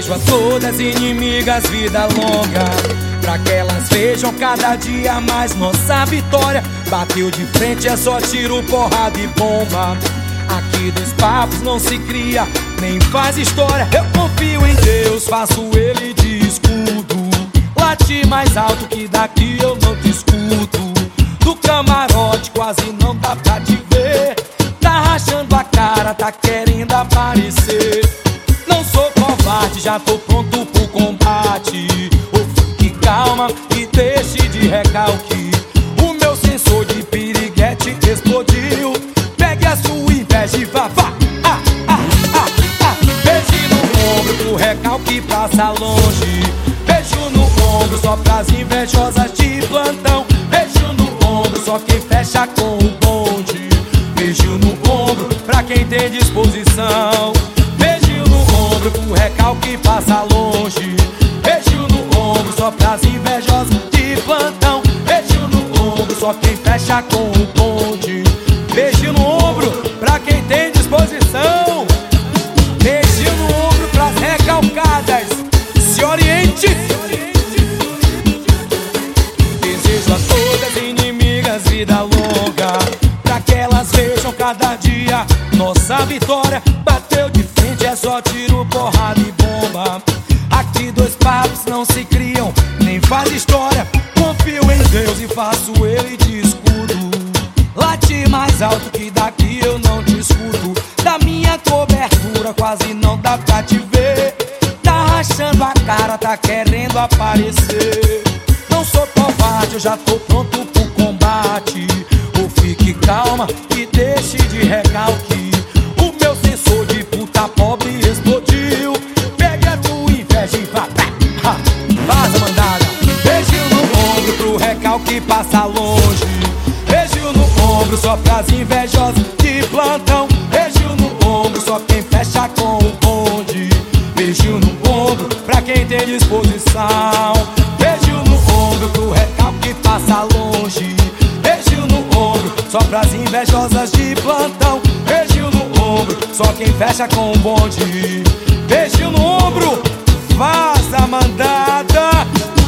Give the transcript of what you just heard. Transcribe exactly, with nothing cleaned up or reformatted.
Desejo a todas inimigas vida longa, pra que elas vejam cada dia mais nossa vitória. Bateu de frente é só tiro, porrada e bomba. Aqui dos papos não se cria, nem faz história. Eu confio em Deus, faço ele de escudo. Late mais alto que daqui eu não te escuto. Do camarote quase não dá pra te ver. Tá rachando a cara, tá querendo aparecer. Não sou covarde, já tô pronto pro combate. Ou fique calma e deixe de recalque. O meu sensor de piriguete explodiu. Pegue a sua inveja e vá, vá, ah, ah, ah, ah. Beijo no ombro pro recalque passa longe. Beijo no ombro só pras invejosas de plantão. Beijo no ombro só quem fecha com o bonde. Beijo no ombro pra quem tem disposição. Beijo no ombro pro recalque passa longe. Beijo no ombro só pras invejosas de plantão. Beijo no ombro só quem fecha com o bonde. Beijo no ombro pra quem tem disposição. Beijo no ombro pras recalcadas. Se oriente. Desejo a todas inimigas vida longa, pra que elas vejam cada dia nossa vitória. Bateu de frente é só tiro, porrada e bomba. Aqui dois papos não se criam, nem faz história. Confio em Deus e faço ele de escudo. Late mais alto que daqui eu não te escuto. Da minha cobertura quase não dá pra te ver. Tá rachando a cara, tá querendo aparecer. Não sou covarde, eu já tô pronto pro combate. Ou fique calma e deixe de recalque. O meu sensor de puta pobre explodiu. Pegue a tua inveja e vá, vá, vaza mandada. Beijo no ombro pro recalque passa longe. Beijo no ombro só pras invejosas de plantão. Beijo no ombro só quem fecha com o bonde. Beijo no ombro pra quem tem disposição. Beijo no ombro pro recalque passa longe. Beijo no ombro só pras invejosas de plantão. Beijo no ombro só quem fecha com o bonde. Beijo no ombro, vaza mandada.